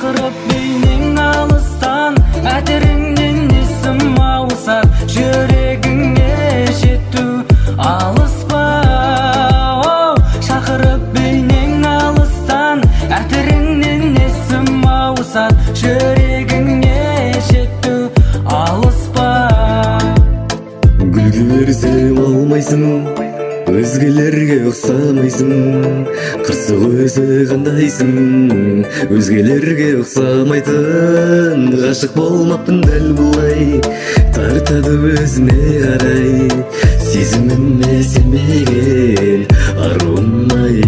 шақырып бейнең алыстан, әтеріңнен есім ауысар, жүрегіңе жету алыс па? Шақырып бейнең алыстан, әтеріңнен есім ауысар, жүрегіңе жету алыс па? Гүлге берсем алмайсың, өзгелерге ұқсамайсың, қырсық өзі қандайсың, өзгелерге ұқсамайтын. Ғашық болмаппын дәл бұлай, тартады өзіне қарай, сезіміме сенбеген аруым-ай.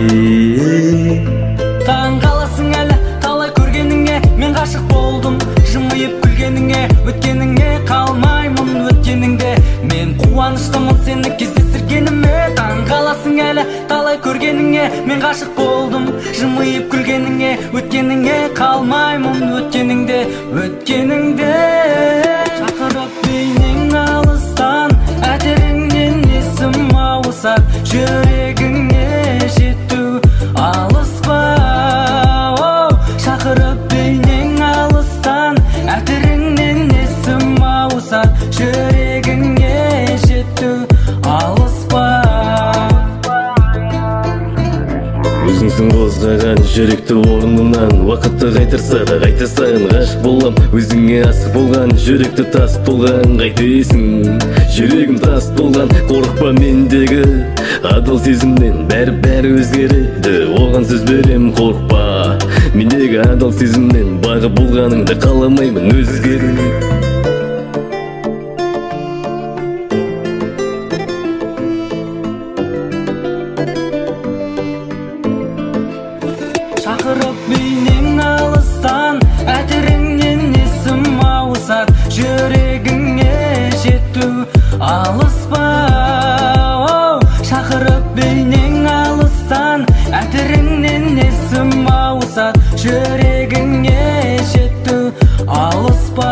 Таң қаласың әлі талай көргеніңе, мен ғашық болдым жымиып күлгеніңе, өткеніңе қалмаймын өткеніңде, мен қуаныштымын сені кездестіргеніме. Таң қаласың әлі талай көргеніңе, мен ғашық болдым жымиып күлгеніңе, өткеніңе қалмаймын өткеніңде, өткеніңде. Шақырып бейнең алыстан, әтеріңнен есім ауысар, жүрегіңе жету алыс па? Шақырып бейнең алыстан, әтеріңнен есім ауысар, жүрегіңе жету алыс па? Өзіңсің қозғаған жүректі орнынан, уақытты қайтарса да қайтасың. Ғашық болам, өзіңе асық болған, жүректі тас толған, қайтесің? Жүрегім тас толған, қорықпа мендегі адал сезімнен, бәрі өзгереді, оған сөз берем, қорықпа. Мендегі адал сезімнен бағы болғаныңды қаламаймын өзгеру. Шақырып бейнең алыстан, әтеріңнен есім ауысар, жүрегіңе жету алыс па? Шақырып бейнең алыстан, әтеріңнен есім ауысар, жүрегіңе жету алыс па?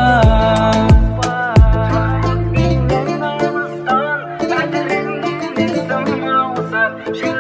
Шақырып бейнең алыстан, әтеріңнен есім ауысар,